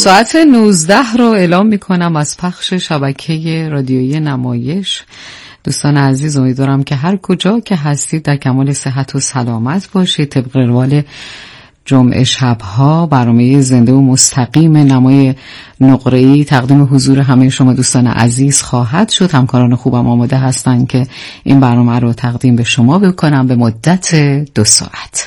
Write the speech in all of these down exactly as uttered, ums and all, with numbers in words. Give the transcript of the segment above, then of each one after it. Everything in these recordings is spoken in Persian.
ساعت نوزده رو اعلام میکنم از پخش شبکه رادیویی نمایش. دوستان عزیز، امیدوارم که هر کجا که هستید در کمال صحت و سلامت باشید. طبق روال جمعه شبها برنامه زنده و مستقیم نمای نقره‌ای تقدیم حضور همه شما دوستان عزیز خواهد شد. همکاران خوبم آماده هستند که این برنامه رو تقدیم به شما بکنم به مدت دو ساعت.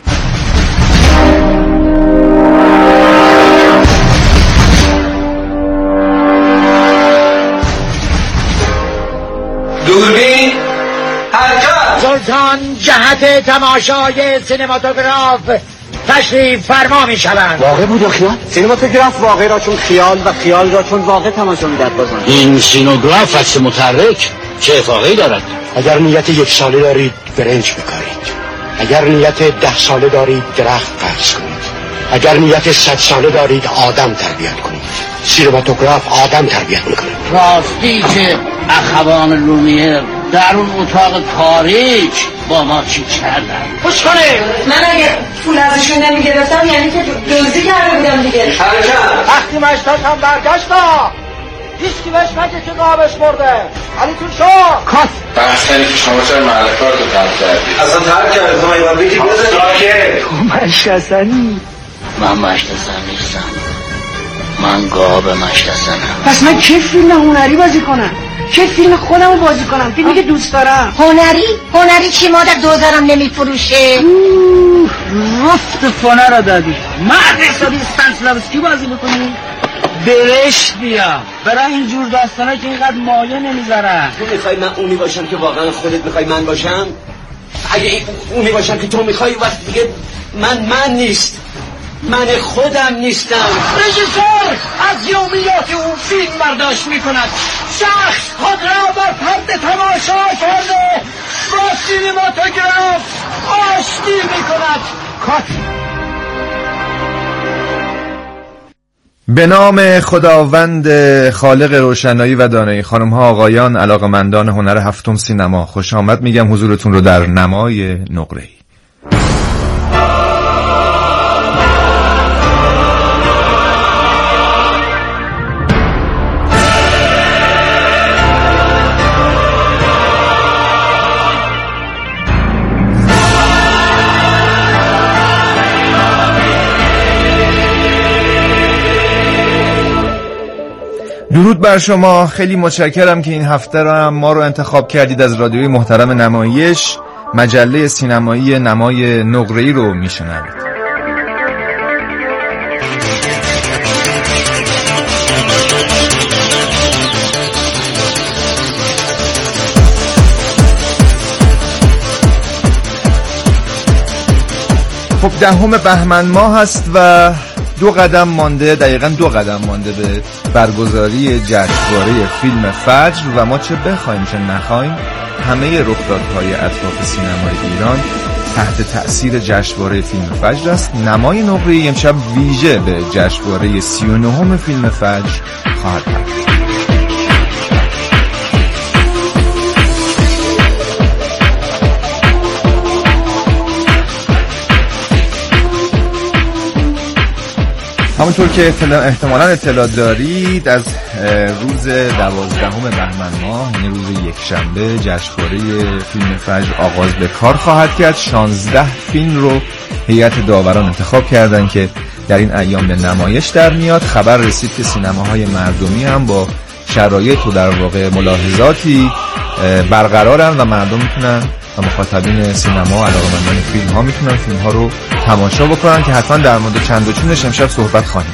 دوربین حرکت. سلطان جهت تماشای سینماتوگراف تشریف فرما می شوند. واقع بود و خیال؟ سینماتوگراف واقع را چون خیال و خیال را چون واقع تماشا می داد بازند. این سینوگراف عکس متحرک چه اتفاقی دارد؟ اگر نیت یک ساله دارید برنج بکارید، اگر نیت ده ساله دارید درخت قرض کنید، اگر نیت صد ساله دارید آدم تربیت کنید. سینماتوگراف آدم تربیت میکنه. راستی که اخوان لومیر در اون اتاق تاریک با ما چی کردن؟ خوش کنه من اگه پول ازشون نمیگرفتم یعنی که دزدی کرده بودم دیگه. حرکت. وقتی مشتاق هم برگشت ها هیچکی بهش نگه که قابش برده. علی تو شو کات بحثنی که شما چرا محل کار تو ترک کردی؟ اصلا ترک کردی تو ایوان بگی بزنی ساکت. تو مشتسنی؟ من مشتسن نیستم، من گاب مشتسنم. پس من چه فیلم هنری بازی کنم؟ چه فیلم خودم رو بازی کنم؟ فیلمی که دوست دارم. هنری؟ هنری چی مادر دوزارم نمیفروشه؟ رفت فانه را دادی. مرد حسابی استانسلاوسکی بازی بکنی؟ برش بیا برای اینجور داستانه که اینقدر مایه نمیذارن. تو میخوای من اونی باشم که واقعا خودت میخوای من باشم؟ اگه اونی باشم که تو میخوای وقت دیگه من من نیست، من خودم نیستم. رژیسور از یومیات اون فیلم برداشت میکند. شخص خود را بر پرده تماشا کرده با سینماتوگراف آشتی میکند. کات. به نام خداوند خالق روشنایی و دانایی، خانم ها آقایان علاقمندان هنر هفتم سینما، خوش آمد میگم حضورتون رو در نمای نقره‌ای. درود بر شما، خیلی متشکرم که این هفته را هم ما رو انتخاب کردید. از رادیوی محترم نمایش مجله سینمایی نمای نقره‌ای رو میشنوید. خب دهم بهمن ماه هست و دو قدم مانده، دقیقاً دو قدم مانده به برگزاری جشنواره فیلم فجر و ما چه بخوایم چه نخوایم همه رخدادهای اطراف سینمای ایران تحت تأثیر جشنواره فیلم فجر است. نمای نقره‌ای امشب ویژه به جشنواره سی و نهم فیلم فجر خواهد بود. همونطور که احتمالاً اطلاع دارید از روز دوازدهم بهمن ماه یعنی روز یکشنبه جشنواره فیلم فجر آغاز به کار خواهد کرد. شانزده فیلم رو هیئت داوران انتخاب کردن که در این ایام به نمایش در میاد. خبر رسید که سینماهای مردمی هم با شرایط و در واقع ملاحظاتی برقرارن و مردم میتونن و مخاطبین سینما علاقه‌مندان فیلم ها میتونن فیلم ها رو تماشا بکنن که حتما در مورد چند و چونش امشب صحبت خواهیم.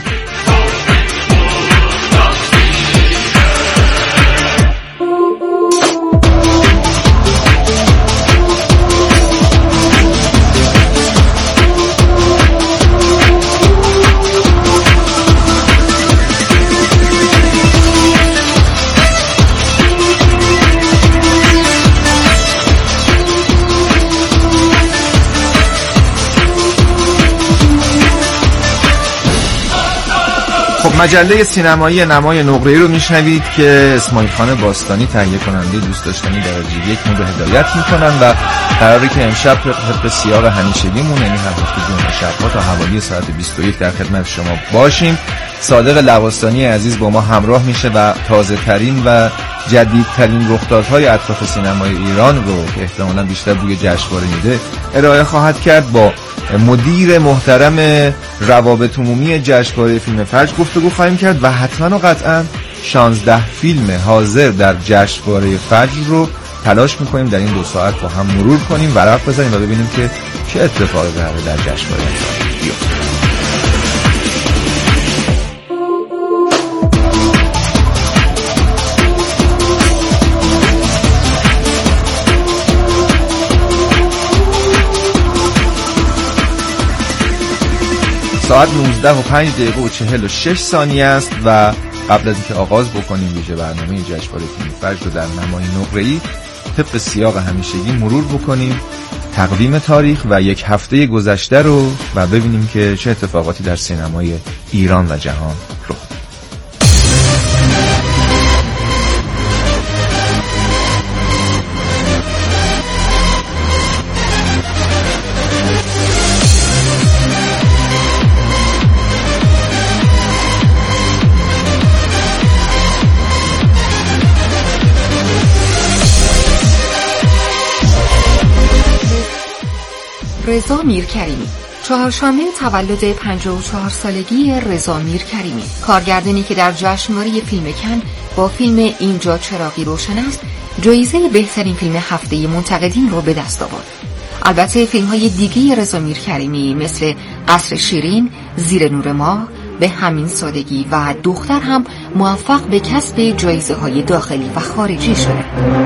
مجله سینمایی نمای نقره‌ای رو میشنوید که اسماعیل خان باستانی تهیه کننده دوست داشتنی درجه یک رو هدایت میکنن و قراره که امشب طبق سیاق همیشگیمون یعنی هر هفته جمعه شب‌ها تا حوالی ساعت بیست و یک در خدمت شما باشیم صادق لواسانی عزیز با ما همراه میشه و تازه ترین و جدیدترین رخدادهای اطراف سینمای ایران رو که احتمالاً بیشتر بوی جشنواره میده ارائه خواهد کرد. با مدیر محترم روابط عمومی جشنواره فیلم فجر گفتگو خواهیم کرد و حتما و قطعا شانزده فیلم حاضر در جشنواره فجر رو تلاش میکنیم در این دو ساعت با هم مرور کنیم، ورق بزنیم و ببینیم که چه اتفاقی قراره در جشنواره بیفته. ساعت نوزده و پنج دقیقه و چهل و شش ثانیه است و قبل از اینکه آغاز بکنیم ویژه برنامه جشنواره فیلم فجر رو در نمای نقره‌ای طبق سیاق همیشگی مرور بکنیم تقویم تاریخ و یک هفته گذشته رو و ببینیم که چه اتفاقاتی در سینمای ایران و جهان رخ داد. رضا میرکریمی، چهارشنبه تولد پنجاه و چهار سالگی رضا میرکریمی، کارگردانی که در جشنواره فیلم کن با فیلم اینجا چراغی روشن است جایزه بهترین فیلم هفته منتقدین رو به دست آورد. البته فیلم‌های دیگه رضا میرکریمی مثل قصر شیرین، زیر نور ماه، به همین سادگی و دختر هم موفق به کسب جایزه‌های داخلی و خارجی شده.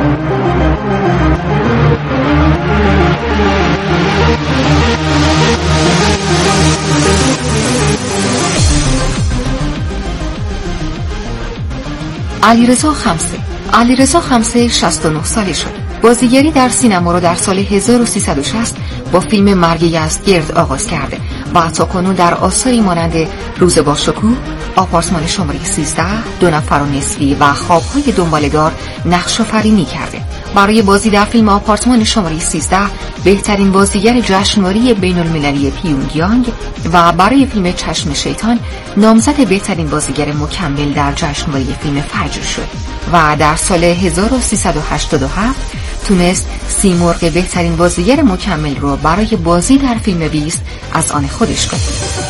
علیرضا خمسه علیرضا خمسه شصت و نه ساله شد. بازیگری در سینما را در سال هزار و سیصد و شصت با فیلم مرگ یزدگرد آغاز کرده و تاکنون در آثاری مانند روز با شکوه، آپارتمان شماره سیزده، دو نفر و نصفی و خوابهای دنباله‌دار نقش آفرینی کرده. برای بازی در فیلم آپارتمان شماره سیزده بهترین بازیگر جشنواره بین المللی پیونگیانگ و برای فیلم چشم شیطان نامزد بهترین بازیگر مکمل در جشنواره فیلم فجر شد و در سال هزار و سیصد و هشتاد و هفت تونست سیمرغ بهترین بازیگر مکمل رو برای بازی در فیلم بیست از آن خودش کنه.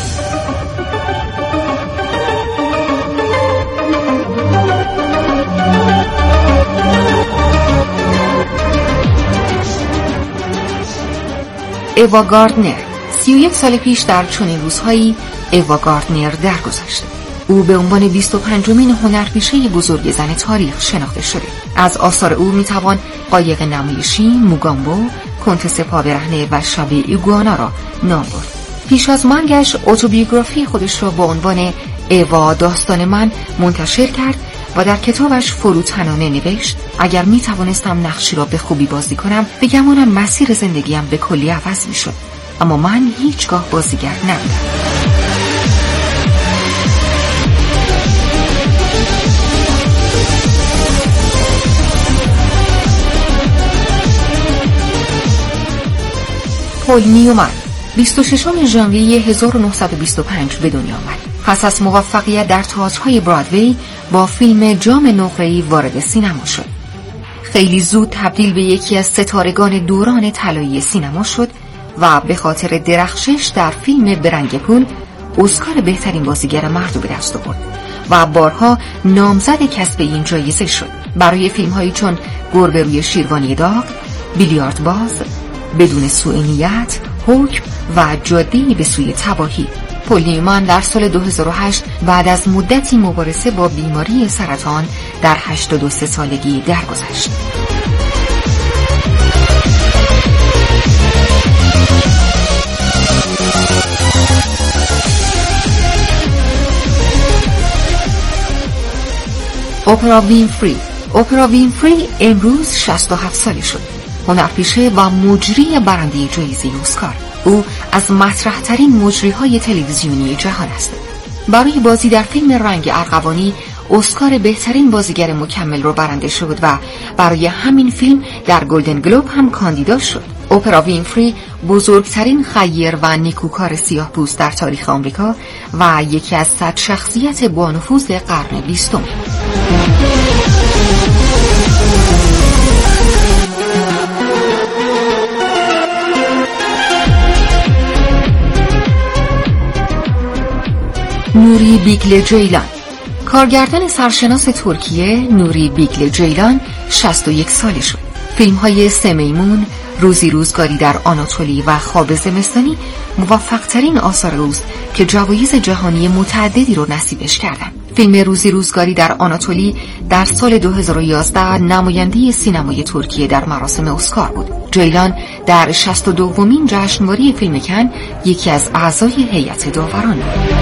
ایوا گاردنر سی و یک سال پیش در چنین روزهایی ایوا گاردنر درگذشت. او به عنوان بیست و پنجمین هنرپیشه بزرگ زن تاریخ شناخته شده. از آثار او میتوان قایق نمایشی، موگامبو، کنتس پا برهنه و شب ایگوانا را نام برد. پیش از مرگش اتوبیوگرافی خودش را با عنوان ایوا داستان من منتشر کرد و در کتابش فروتنانه نوشت اگر می توانستم نقشی را به خوبی بازی کنم بگمانم مسیر زندگیم به کلی عوض می شد، اما من هیچگاه بازیگر نبودم. پل نیومن بیست و ششم ژانویه هزار و نهصد و بیست و پنج به دنیا آمد. پس از موفقیت در تئاترهای برادوی با فیلم جام نقره‌ای وارد سینما شد. خیلی زود تبدیل به یکی از ستارگان دوران طلایی سینما شد و به خاطر درخشش در فیلم برنگ پول اسکار بهترین بازیگر مرد به دست آورد و بارها نامزد کسب این جایزه شد برای فیلم‌هایی چون گربه روی شیروانی داغ، بیلیارد باز، بدون سوء نیت، حکم و جاده‌ای به سوی تباهی. پل نیومن در سال دو هزار و هشت بعد از مدتی مبارزه با بیماری سرطان در هشتاد و سه سالگی درگذشت. اپرا وینفری اپرا وینفری امروز شصت و هفت ساله شد. هنرپیشه و مجری برنده جایزه اسکار. او از مطرح‌ترین مجری‌های تلویزیونی جهان است. برای بازی در فیلم رنگ ارغوانی اسکار بهترین بازیگر مکمل را برنده شد و برای همین فیلم در گلدن گلوب هم کاندیدا شد. اپرا وینفری بزرگترین خیر و نیکوکار سیاه‌پوست در تاریخ آمریکا و یکی از صد شخصیت با نفوذ قرن بیستم. نوری بیگل جیلان، کارگردان سرشناس ترکیه نوری بیگل جیلان شصت و یک ساله شد. فیلم‌های سه میمون، روزی روزگاری در آناتولی و خواب زمستانی موفق‌ترین آثار اوست که جوایز جهانی متعددی رو نصیبش کردن. فیلم روزی روزگاری در آناتولی در سال دو هزار و یازده نماینده سینمای ترکیه در مراسم اسکار بود. جیلان در شصت و دومین جشنواره فیلم کن یکی از اعضای هیئت داوران بود.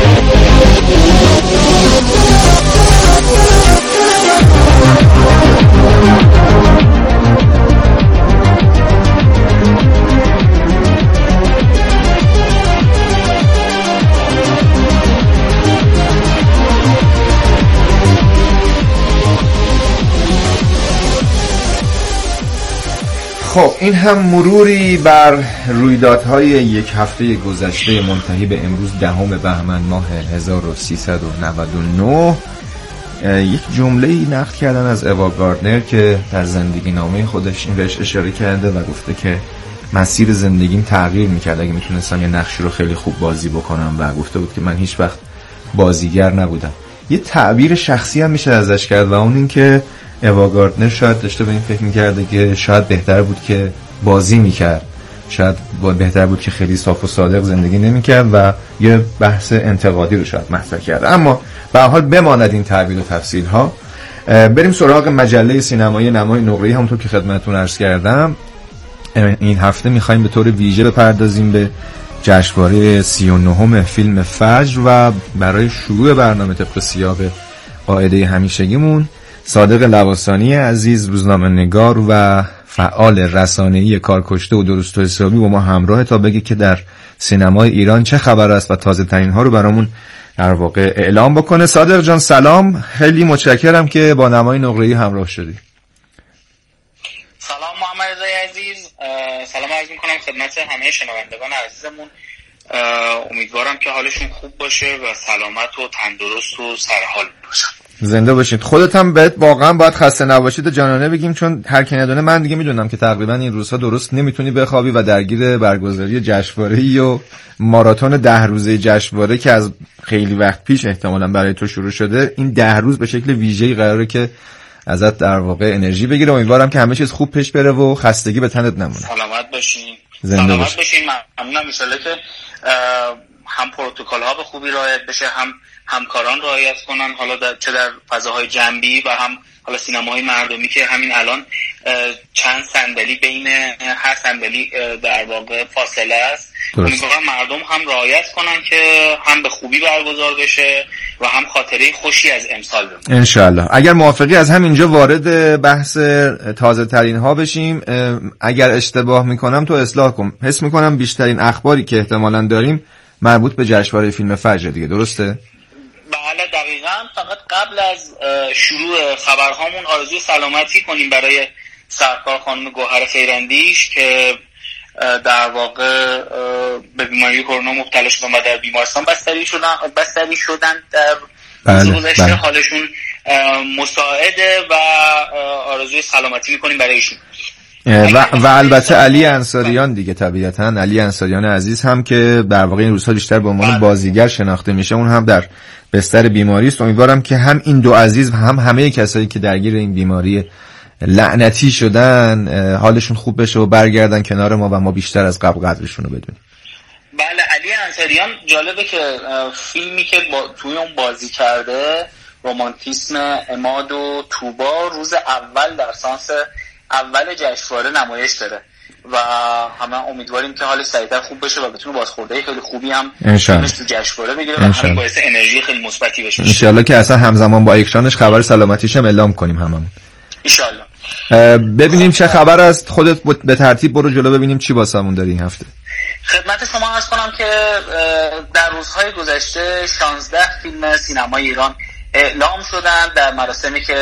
خب این هم مروری بر رویدادهای یک هفته گذشته منتهی به امروز دهم بهمن ماه هزار و سیصد و نود و نه. یک جمله‌ای نقد کردن از اوا گاردنر که در زندگی نامه خودش این بهش اشاره کرده و گفته که مسیر زندگیم تغییر میکرد اگه میتونستم یه نقشی رو خیلی خوب بازی بکنم، و گفته بود که من هیچ وقت بازیگر نبودم. یه تعبیر شخصی هم میشه ازش کرد و اون این که اوا گاردنر شاید داشته به این فکر میکرده که شاید بهتر بود که بازی میکرد، شاید بهتر بود که خیلی صاف و صادق زندگی نمیکرد و یه بحث انتقادی رو شاید مطرح کرده. اما به هر حال بماند این تعبیر و تفصیل ها. بریم سراغ مجله سینمایی نمای نقره‌ای. همونطور که خدمتتون عرض کردم این هفته میخوایم به طور ویژه بپردازیم به جشنواره سی و نهم فیلم فجر و برای شروع برنامه طبق سیاق قاعده همیشگیمون صادق لواسانی عزیز، روزنامه‌نگار و فعال رسانه‌ای کارکشته و درست و حسابی با ما همراه تا بگه که در سینمای ایران چه خبر است و تازه ترین ها رو برامون در واقع اعلام بکنه. صادق جان سلام، خیلی متشکرم که با نمای نقره‌ای همراه شدی. سلام محمد رضای عزیز، سلام عرض می‌کنم خدمت همه شنوندگان عزیزمون. امیدوارم که حالشون خوب باشه و سلامت و تندرست و سرحال باشن. زنده باشید. خودت هم بهت واقعا باید خسته نباشید و جانانه بگیم، چون هر کی ندونه من دیگه میدونم که تقریبا این روزها درست نمیتونی بخوابی و درگیر برگزاری جشنواره‌ای و ماراتون ده روزه جشنواره که از خیلی وقت پیش احتمالاً برای تو شروع شده، این ده روز به شکل ویژه‌ای قراره که ازت در واقع انرژی بگیره. امیدوارم که همه چیز خوب پیش بره و خستگی به تنت نمونه. سلامت باشین. زنده سلامت باشین. باشین. ممنونم ان شاءالله که هم پروتکل ها به خوبی رعایت بشه، هم همکاران رعایت کنن، حالا در چه در فضاهای جنبی و هم حالا سینماهای مردمی که همین الان چند صندلی بین هر صندلی در واقع فاصله است. امیدوارم مردم هم رعایت کنن که هم به خوبی برگزار بشه و هم خاطره خوشی از امسال بمونه انشالله. اگر موافقی از همینجا وارد بحث تازه ترین ها بشیم. اگر اشتباه میکنم تو اصلاح کن. حس میکنم بیشترین اخباری که احتمالاً داریم مربوط به جشنواره فیلم فجر دیگه، درسته؟ بله دقیقاً. فقط قبل از شروع خبرهامون آرزوی سلامتی کنیم برای سرکار خانم گوهر خیراندیش که در واقع به بیماری کرونا مبتلا شدن و در بیمارستان بستری شدن بستری شدن در روز گذشته. بله. حالشون مساعده و آرزوی سلامتی میکنیم برای ایشون. و, و البته علی انصاریان دیگه، طبیعتاً علی انصاریان عزیز هم که در واقع این روزها بیشتر به عنوان بازیگر شناخته میشه، اون هم در بستر بیماری است. امیدوارم که هم این دو عزیز و هم همه کسایی که درگیر این بیماری لعنتی شدن حالشون خوب بشه و برگردن کنار ما و ما بیشتر از قبل قدرشون رو بدونیم. بله علی انصاریان جالبه که فیلمی که با توی اون بازی کرده رمانتیسم عماد و توبا روز اول در سانس اول جشنواره نمایش داره و همه امیدواریم که حالش سریعتر خوب بشه و بتونه بازخورده خیلی خوبی هم فیلمش تو جشنواره بگیره و همین باعث انرژی خیلی مثبتی بشه ان شاء الله که اصلا همزمان با اکرانش خبر سلامتیش هم اعلام کنیم هممون ان شاء الله. ببینیم چه خبر است. خودت به ترتیب برو جلو ببینیم چی واسمون داری این هفته. خدمت شما عرض کنم که در روزهای گذشته شانزده فیلم سینمای ایران اعلام شدن در مراسمی که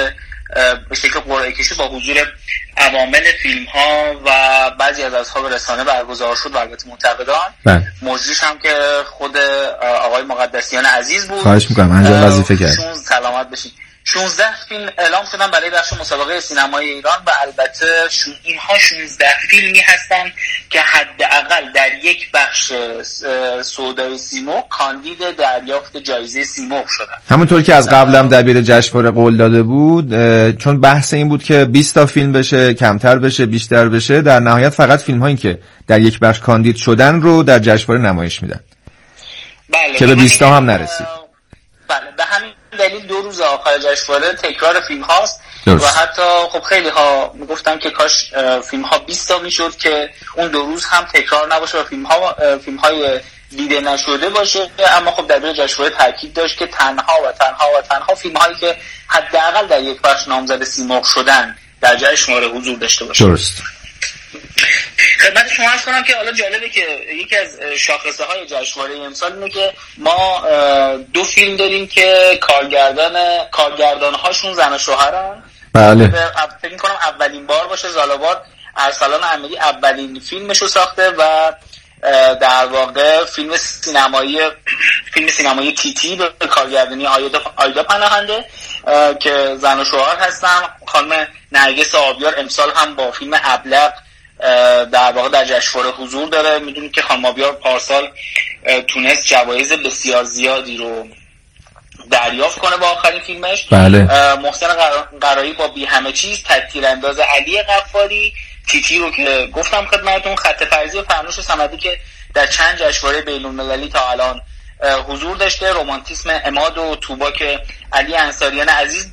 به شکل قرعه کشی با حضور عوامل فیلم ها و بعضی از اصحاب رسانه برگزار شد و البته منتقدان. مجریش هم که خود آقای مقدسیان عزیز بود. خواهش میکنم انجام وظیفه کرد. سلامت بشین. شانزده فیلم اعلام شدن برای بخش مسابقه سینمای ایران و البته اینها شانزده فیلمی هستن که حداقل در یک بخش سودای سیمرغ کاندید دریافت جایزه سیمرغ شدن. همونطور که از قبلم دبیر جشنواره قول داده بود، چون بحث این بود که بیست تا فیلم بشه، کمتر بشه، بیشتر بشه، در نهایت فقط فیلم هایی که در یک بخش کاندید شدن رو در جشنواره نمایش میدن. بله، که به بیست تا هم نرسید. بله، به همین دلیل دو روز آخر جشنواره تکرار فیلم هاست و حتی خب خیلی ها میگفتن که کاش فیلم ها بیست تا میشد که اون دو روز هم تکرار نباشه و فیلم ها فیلم های دیده نشده باشه. اما خب در جشنواره تاکید داشت که تنها و تنها و تنها فیلم هایی که حداقل در یک بخش نامزد سیمرغ شدن در جشنواره حضور داشته باشه. درست. خدمت شما عرض کنم که حالا جالبه که یکی از شاخصه های جشنواره امسال اینه که ما دو فیلم داریم که کارگردان کارگردان هاشون زن و شوهرن. بله. فکر می‌کنم اولین بار باشه زالوار ارسلان امیری اولین فیلمشو ساخته و در واقع فیلم سینمایی فیلم سینمایی تیتی به کارگردانی آیدا آیدا پناهنده که زن و شوهر هستن. خانم نرگس آبیار امسال هم با فیلم ابلق در واقع در جشنواره حضور داره. میدونید که خانم آبیار پارسال تونست جوایز بسیار زیادی رو دریافت کنه با آخرین فیلمش. بله. محسن قرایی با بی همه چیز، تک‌تیرانداز علی غفاری، تیتی رو که گفتم خدمتتون، خط فرضی و فرنوش صمدی که در چند جشنواره بین‌المللی تا الان حضور داشته، رمانتیسم عماد و طوبا که علی انصاریان عزیز.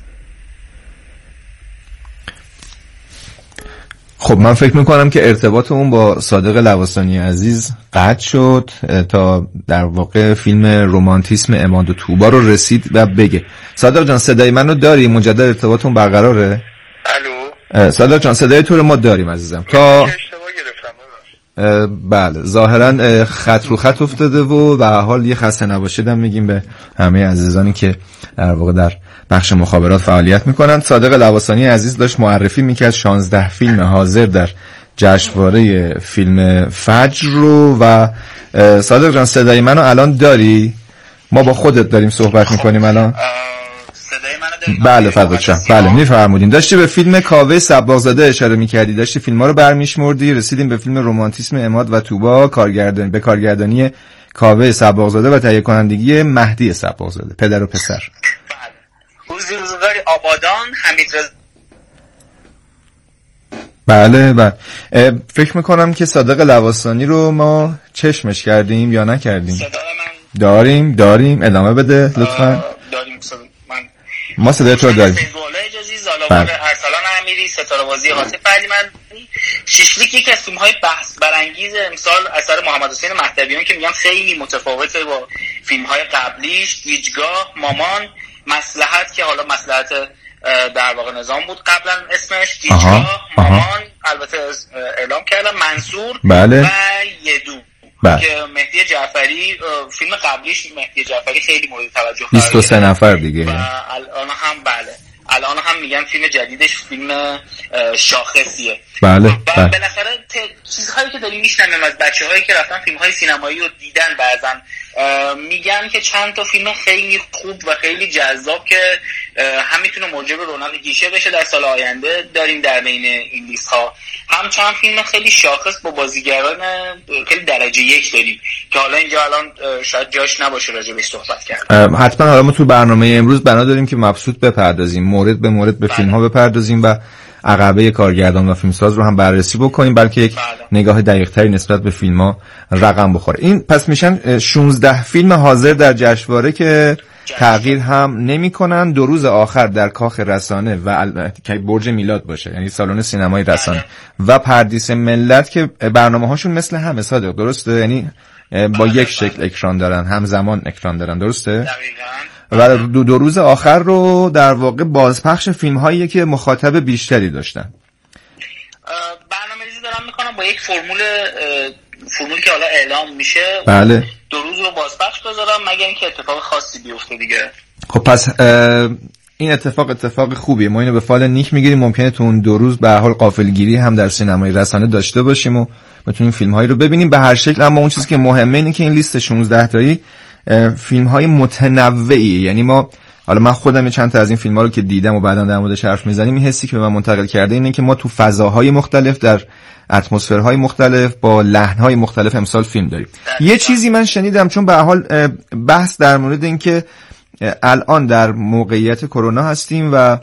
خب من فکر میکنم که ارتباطمون با صادق لواسانی عزیز قطع شد تا در واقع فیلم رمانتیسم عماد و طوبا رو رسید و بگه. صادق جان صدای منو داری؟ مجدد ارتباطمون برقراره؟ الو. صادق جان صدای تو رو ما داریم عزیزم. تا بله ظاهرا خط رو خط افتاده و به حال یه خسته نباشیدم میگیم به همه عزیزانی که در واقع در بخش مخابرات فعالیت میکنن. صادق لواسانی عزیز داشت معرفی میکرد شانزده فیلم حاضر در جشنواره فیلم فجر رو. و صادق جان صدای منو الان داری؟ ما با خودت داریم صحبت میکنیم الان. بله فضل شم. بله میفرمودین. داشتی به فیلم کاوه صباغزاده اشاره میکردی، داشتی فیلم‌ها رو برمیشمردی، رسیدیم به فیلم رمانتیسم عماد و طوبا کارگردانی به کارگردانی کاوه صباغزاده و تهیه کنندگی مهدی صباغزاده، پدر و پسر. روزی روزگاری آبادان، حمید رضا. بله بله. فکر میکنم که صادق لواسانی رو ما چشمش کردیم یا نکردیم. صدا من داریم داریم ادامه بده لطفاً. داریم صدا من ما صدای تو رو داریم. فیض‌الله اجازی، زالوار ارسلان امیری، ستاره بازی حاتم فردیمندی. شیشلیک یکی از فیلم‌های بحث برانگیز امسال اثر محمد حسین مهدویان که میگم خیلی متفاوته با فیلم‌های قبلیش. دیجگاه، مامان، مصلحت که حالا مصلحت در واقع نظام بود قبلا اسمش، دیجگاه، مامان البته اعلام کردم، منصور بله. و یدو بله. که مهدی جعفری فیلم قبلیش مهدی جعفری خیلی مورد توجه بیست و سه نفر دیگه و الان هم بله الان هم میگن فیلم جدیدش فیلم شاخصیه. بله. و بالاخره چیزهایی که داریم میشنویم از بچه‌هایی که رفتن فیلم‌های سینمایی رو دیدن بعضن میگن که چند تا فیلم خیلی خوب و خیلی جذاب که هم میتونه موجب رونق گیشه بشه در سال آینده داریم در بین این لیست ها، هم چند فیلم خیلی شاخص با بازیگران خیلی درجه یک داریم که حالا اینجا الان شاید جاش نباشه راجع بهش صحبت کرد. حتما حالا ما تو برنامه امروز بنا داریم که مبسوط بپردازیم، مورد به مورد به فیلم ها بپردازیم و عقبه کارگردان و فیلمساز رو هم بررسی بکنیم، بلکه یک بله. نگاه دقیق تری نسبت به فیلم ها رقم بخوره. این پس میشن شانزده فیلم حاضر در جشنواره که تغییر هم نمی کنن. دو روز آخر در کاخ رسانه و که برج میلاد باشه، یعنی سالن سینمای رسانه و پردیس ملت که برنامه هاشون مثل همه صادق، درسته؟ یعنی با یک شکل اکران دارن، همزمان اکران دارن، درسته؟ و دو, دو روز آخر رو در واقع بازپخش فیلم هایی که مخاطب بیشتری داشتن. برنامه‌ریزی دارم میکنم با یک فرمول فرمولی که حالا اعلام میشه. بله. دو روز رو بازپخش بذارم مگر اینکه اتفاق خاصی بیفته دیگه. خب پس این اتفاق اتفاق خوبیه، ما اینو به فال نیک میگیریم. ممکنه تو اون دو روز به هر حال غافلگیری هم در سینمای رسانه داشته باشیم و بتونیم فیلم‌هایی رو ببینیم به هر شکل، اما اون چیزی که مهمه اینه که این لیست شانزده تایی فیلم‌های متنوعی، یعنی ما حالا من خودم چند تا از این فیلم‌ها رو که دیدم و بعداً در موردش حرف می‌زنیم، این حسی که به من منتقل کرده اینه که ما تو فضاهای مختلف در اتمسفرهای مختلف با لحن‌های مختلف امسال فیلم داریم. یه چیزی من شنیدم، چون به هر حال بحث در مورد این که الان در موقعیت کرونا هستیم و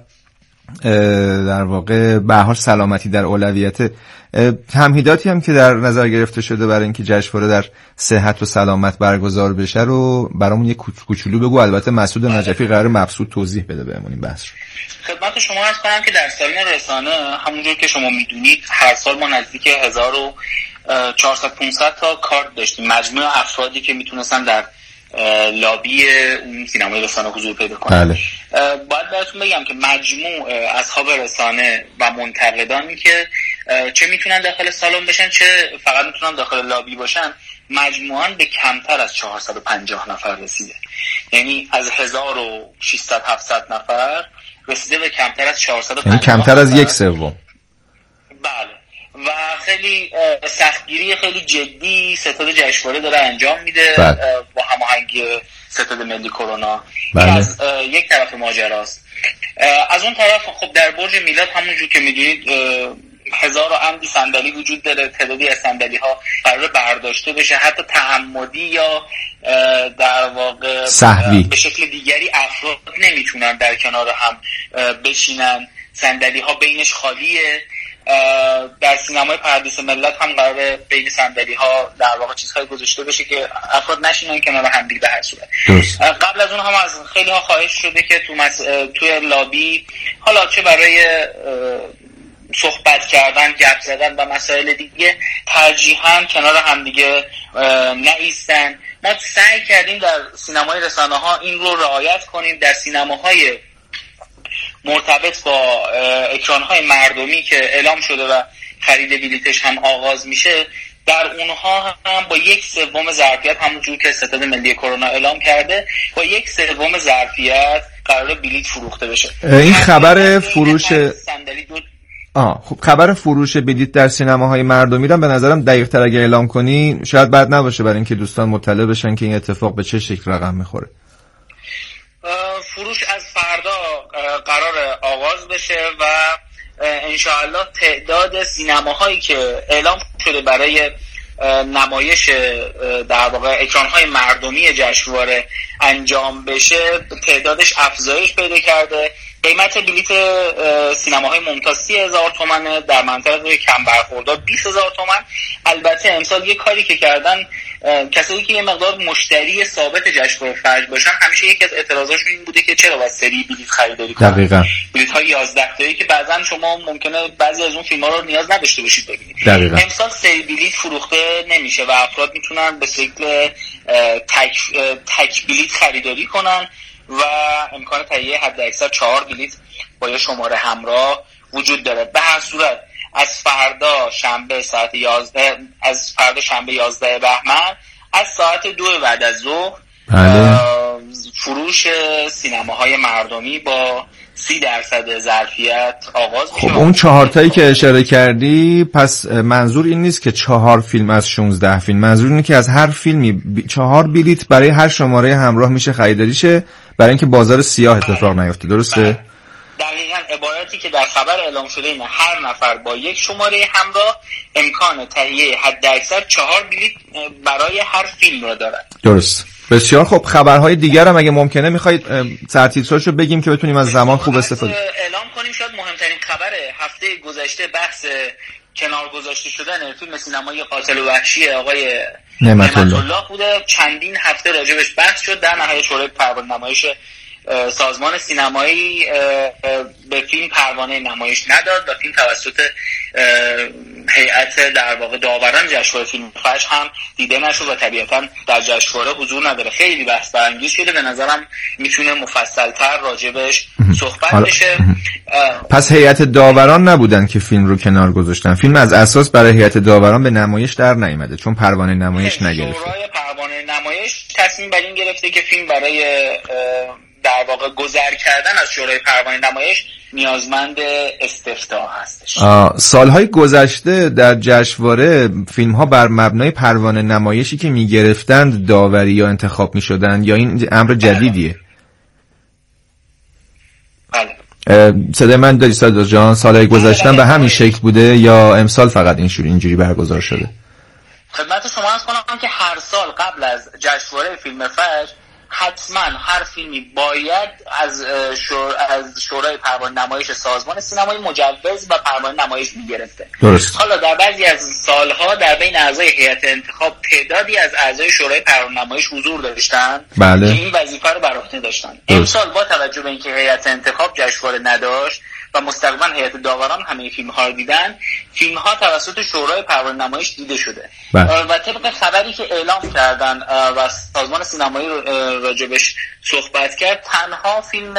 در واقع به هر حال سلامتی در اولویت، تمهیداتی هم که در نظر گرفته شده برای اینکه جشنواره در صحت و سلامت برگزار بشه رو برامون یه کوچولو بگو. البته مسعود نجفی قرار مبسوط توضیح بده بهمون این بحث رو. خدمت شما عرض کنم که در سالن رسانه همونجور که شما میدونید هر سال ما نزدیک هزار و چهارصد پانصد تا کارت داشتیم، مجموع افرادی که میتونستن در لابی اون سینمای رسانه حضور پیدا کنن. بله. باید بهتون بگم که مجموع اصحاب رسانه و منتقدانی که چه میتونن داخل سالن بشن چه فقط میتونن داخل لابی باشن، مجموعاً به کمتر از چهارصد و پنجاه نفر رسیده. یعنی از هزار و ششصد هفتصد نفر رسیده به کمتر از چهارصد و پنجاه، یعنی کمتر از یک سوم. بله. و خیلی سختگیری خیلی جدی ستاد جشنواره داره انجام میده با هماهنگی ستاد ملی کرونا. بله. از یک طرف ماجراست. از اون طرف خب در برج میلاد همونجور که میدونید هزار و اندی صندلی وجود داره، تعدادی از صندلی ها قرار برداشته بشه، حتی تعمدی یا در واقع صحوی به شکل دیگری افراد نمیتونن در کنار هم بشینن، صندلی ها بینش خالیه. در سینمای پردیس ملت هم قراره بین صندلی ها در واقع چیزهای گذاشته بشه که افراد نشینن کنار هم دیگه به هر صورت. قبل از اون هم از خیلی ها خواهش شده که تو مس... توی لابی حالا چه برای صحبت کردن، گپ زدن و مسائل دیگه ترجیحاً کنار هم دیگه نایستن. ما سعی کردیم در سینمای رسانه ها این رو رعایت کنیم. در سینماهای مرتبط با اکرانهای مردمی که اعلام شده و خرید بلیتش هم آغاز میشه، در اونها هم با یک سوم ظرفیت، همونجور که ستاد ملی کرونا اعلام کرده، با یک سوم ظرفیت قرار بلیت فروخته بشه. این خبر فروش آه خب خبر فروش بلیت در سینماهای مردمی رو به نظرم دقیق تر اگه اعلام کنی شاید بد نباشه برای اینکه دوستان مطلع بشن که این اتفاق به چه شکل رقم میخوره. فروش از فردا قرار آغاز بشه و انشاءالله تعداد سینماهایی که اعلام شده برای نمایش در واقع اکرانهای مردمی جشنواره انجام بشه تعدادش افزایش پیدا کرده. قیمت بلیت سینماهای ممتاز سی هزار تومنه، در منطقه کم برخوردار بیست هزار تومن. البته امسال یه کاری که کردن، کسایی که یه مقدار مشتری ثابت جشنواره فجر باشن، همیشه یکی از اعتراضاشون این بوده که چرا باید سری بلیت خریداری کنن. دقیقاً. بلیت های یازده تایی که بعضن شما ممکنه بعضی از اون فیلم‌ها رو نیاز نداشته باشید ببینید. دقیقاً. امسال سری بلیت فروخته نمیشه و افراد میتونن به شکل تک تک بلیت خریداری کنن و امکان تهیه حداکثر چهار بلیت با یه شماره همراه وجود داره. به هر صورت از فردا شنبه ساعت یازده از فردا شنبه یازده بهمن از ساعت دو بعد از ظهر فروش سینماهای مردمی با سی درصد ظرفیت آغاز میشه. خب اون چهار تایی که اشاره کردی، پس منظور این نیست که چهار فیلم از شانزده فیلم، منظور اینه که از هر فیلمی ب... چهار بلیت برای هر شماره همراه میشه خریداری شه برای اینکه بازار سیاه اتفاق نیفته. درسته؟ بله. دقیقاً عبارتی که در خبر اعلام شده اینه هر نفر با یک شماره همراه امکان تهیه حداکثر چهار بلیت برای هر فیلم را دارد. درست. بسیار خوب. خبرهای دیگر هم اگه ممکنه میخواید سرتیتراشو بگیم که بتونیم از زمان خوب استفاده اعلام کنیم. شاید مهمترین خبر هفته گذشته بحث کنار گذاشته شدن فیلم سینمایی قاتل و وحشی آقای نعمت الله بوده. چندین هفته راجبش بحث شد. در نهایت شورای پروانه نمایش سازمان سینمایی به فیلم پروانه نمایش نداد و فیلم توسط هیئت در واقع داوران جشنواره فیلم فجر هم دیده نشد و طبیعتا در جشنواره حضور نداره. خیلی بحث برانگیز شده. به نظرم میتونه مفصل‌تر راجبش صحبت بشه. پس هیئت داوران نبودن که فیلم رو کنار گذاشتن. فیلم از اساس برای هیئت داوران به نمایش در نیامده چون پروانه نمایش نگرفته. شورای پروانه نمایش تصمیم بر این گرفته که فیلم برای در واقع گذر کردن از شورای پروانه نمایش نیازمند استفتاء هستش. سالهای گذشته در جشنواره فیلم ها بر مبنای پروانه نمایشی که می گرفتند داوری یا انتخاب می شدند یا این امر جدیدیه؟ بله. صدای من داری صادق جان؟ سالهای گذشتن به همین شکل بوده یا امسال فقط اینجوری اینجوری برگزار شده؟ خدمت شما عرض کنم که هر سال قبل از جشنواره فیلم فجر حتما هر فیلمی باید از شور... از شورای پروانه نمایش سازمان سینمایی مجوز و پروانه نمایش میگرفته. درست. حالا در بعضی از سالها در بین اعضای هیئت انتخاب تعدادی از اعضای شورای پروانه نمایش حضور داشتن بله. که این وظیفه رو بر عهده داشتن. امسال با توجه به اینکه هیئت انتخاب جشنواره نداشت و مستقیما هیئت داوران همه فیلم ها رو دیدن، فیلم ها توسط شورای پروانه نمایش دیده شده بله. و طبق خبری که اعلام کردن و سازمان سینمایی راجبش صحبت کرد، تنها فیلم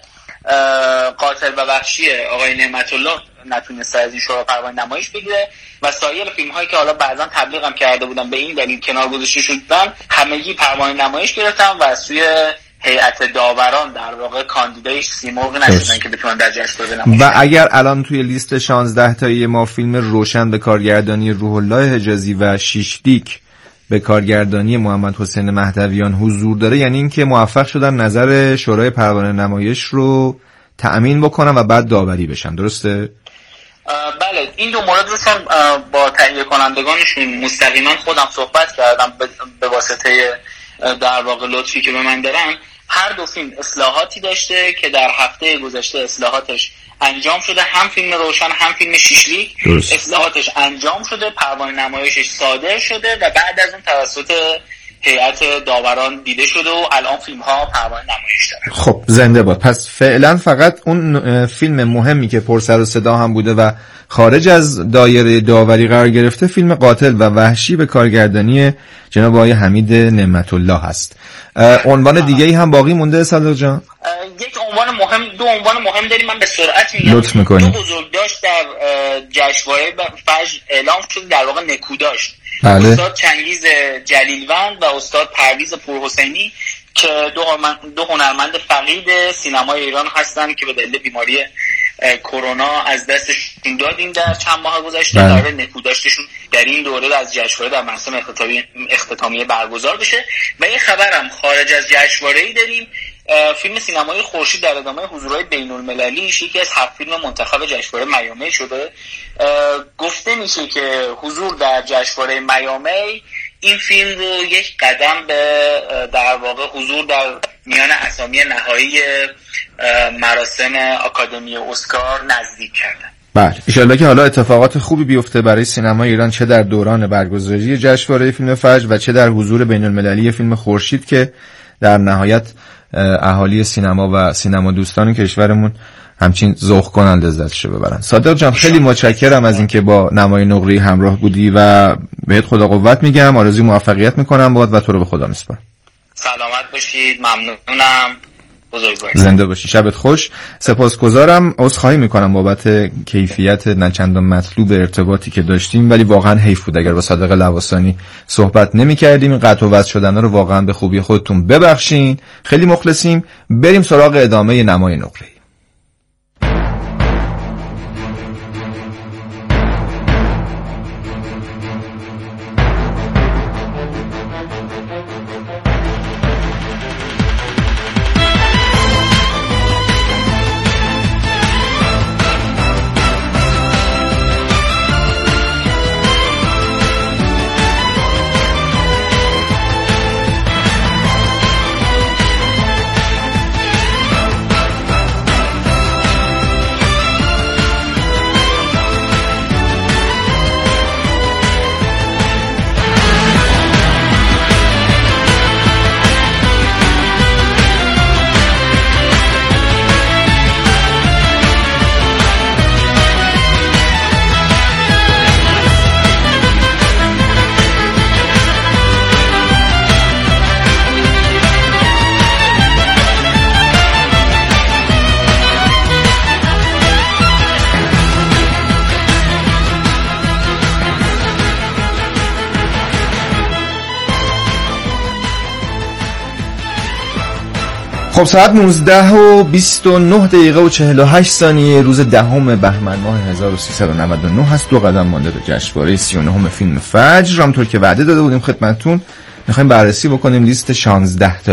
قاتل و وحشی آقای نعمت الله نتونسته از این شورای پروانه نمایش بگیره و سایر فیلم هایی که حالا بعضا تبلیغ هم کرده بودن به این دلیل کنار گذاشته شدن همگی پروانه نمایش گرفتن و از سوی هیئت داوران در واقع کاندیدای سیمرغ نشدن که بتونن در جشنواره نمایش. و اگر الان توی لیست شانزده تایی ما فیلم روشن به کارگردانی روح الله حجازی و شیشلیک به کارگردانی محمد حسین مهدویان حضور داره، یعنی این که موفق شدن نظر شورای پروانه نمایش رو تأمین بکنن و بعد داوری بشن، درسته؟ بله، این دو مورد رو چون با تهیه کنندگانشون مستقیما خودم صحبت کردم به واسطه در واقع لطفی که به من دارن، هر دو فیلم اصلاحاتی داشته که در هفته گذشته اصلاحاتش انجام شده، هم فیلم روشن هم فیلم شیشلیک اصلاحاتش انجام شده، پروانه نمایشش صادر شده و بعد از اون توسط هیئت داوران دیده شده و الان فیلم ها پروانه نمایش دارن. خب زنده باد. پس فعلا فقط اون فیلم مهمی که پر سر و صدا هم بوده و خارج از دایره داوری قرار گرفته فیلم قاتل و وحشی به کارگردانی جناب آقای حمید نعمت الله هست. عنوان دیگه ای هم باقی مونده صادق جان؟ یک عنوان مهم، دو عنوان مهم داریم، من به سرعت میگم. لطف میکنیم. دو بزرگداشت در جشنواره فجر اعلام شد، در واقع نکوداشت. بله. استاد چنگیز جلیلوند و استاد پرویز پورحسینی که دو, دو هنرمند فقید سینمای ایران هستند که به دلیل بیماری کرونا از دستشون دادیم در چند ماه گذشته. قرار نکوداشتشون در این دوره از جشنواره در مراسم اختتامیه برگزار بشه. و یه خبرم خارج از جشنواره‌ای داریم، فیلم سینمایی خورشید در ادامه حضورهای بین المللیش یکی از هفت فیلم منتخب جشنواره میامی شده. گفته میشه که حضور در جشنواره میامی این فیلم رو یک قدم به در واقع حضور در میان اسامی نهایی مراسم آکادمی اسکار نزدیک کردن. بله، ان شاءالله که حالا اتفاقات خوبی بیفته برای سینما ایران، چه در دوران برگزاری جشنواره فیلم فجر و چه در حضور بین المللی فیلم خورشید که در نهایت اهالی سینما و سینما دوستان کشورمون همچین ذوق کنن لذتشو ببرن. صادق جان خیلی متشکرم از اینکه با نمای نقره‌ای همراه بودی و بهت خدا قوت میگم، آرزوی موفقیت میکنم باهات و تو رو به خدا میسپارم. سلامت باشید، ممنونم، بزرگوار زنده باشی، شبت خوش. سپاسگزارم، عذرخواهی میکنم بابت کیفیت نچندان مطلوب ارتباطی که داشتیم، ولی واقعا حیف بود اگر با صادق لواسانی صحبت نمی‌کردیم. این قطع و وصل شدن رو واقعا به خوبی خودتون ببخشین، خیلی مخلصیم. بریم سراغ ادامه نمای نقره‌ای. خب ساعت نوزده و بیست و نه دقیقه و چهل و هشت ثانیه روز دهم بهمن ماه هزار و سیصد و نود و نه هست. دو قدم مانده به جشنواره سی و نهم فیلم فجر. همونطور که وعده داده بودیم خدمتتون میخوایم بررسی بکنیم لیست شانزده تا